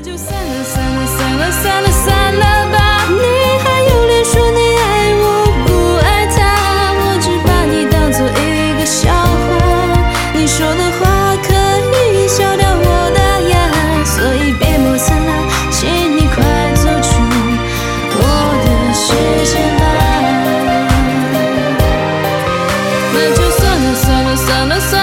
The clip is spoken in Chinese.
就算了算了算了算了算了吧，你还有脸说你爱我不爱他？我只把你当作一个笑话，你说的话可以笑掉我的牙，所以别磨蹭了，请你快走出我的世界吧。那就算了算了算了算了。